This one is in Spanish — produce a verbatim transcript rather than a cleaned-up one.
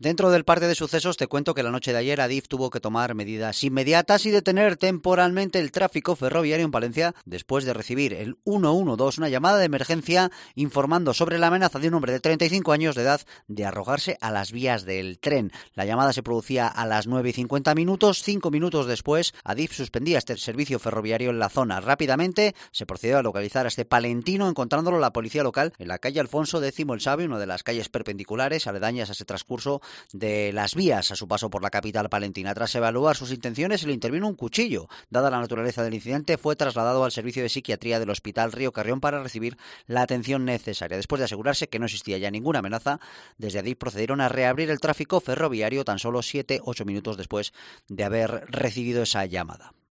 Dentro del parte de sucesos te cuento que la noche de ayer Adif tuvo que tomar medidas inmediatas y detener temporalmente el tráfico ferroviario en Palencia después de recibir el ciento doce, una llamada de emergencia informando sobre la amenaza de un hombre de treinta y cinco años de edad de arrojarse a las vías del tren. La llamada se producía a las nueve y cincuenta minutos. Cinco minutos después, Adif suspendía este servicio ferroviario en la zona. Rápidamente se procedió a localizar a este palentino, encontrándolo la policía local en la calle Alfonso X el Sabio, una de las calles perpendiculares aledañas a ese transcurso de las vías a su paso por la capital palentina. Tras evaluar sus intenciones, se le intervino un cuchillo. Dada la naturaleza del incidente, fue trasladado al servicio de psiquiatría del Hospital Río Carrión para recibir la atención necesaria. Después de asegurarse que no existía ya ninguna amenaza, desde Adif procedieron a reabrir el tráfico ferroviario tan solo siete ocho minutos después de haber recibido esa llamada.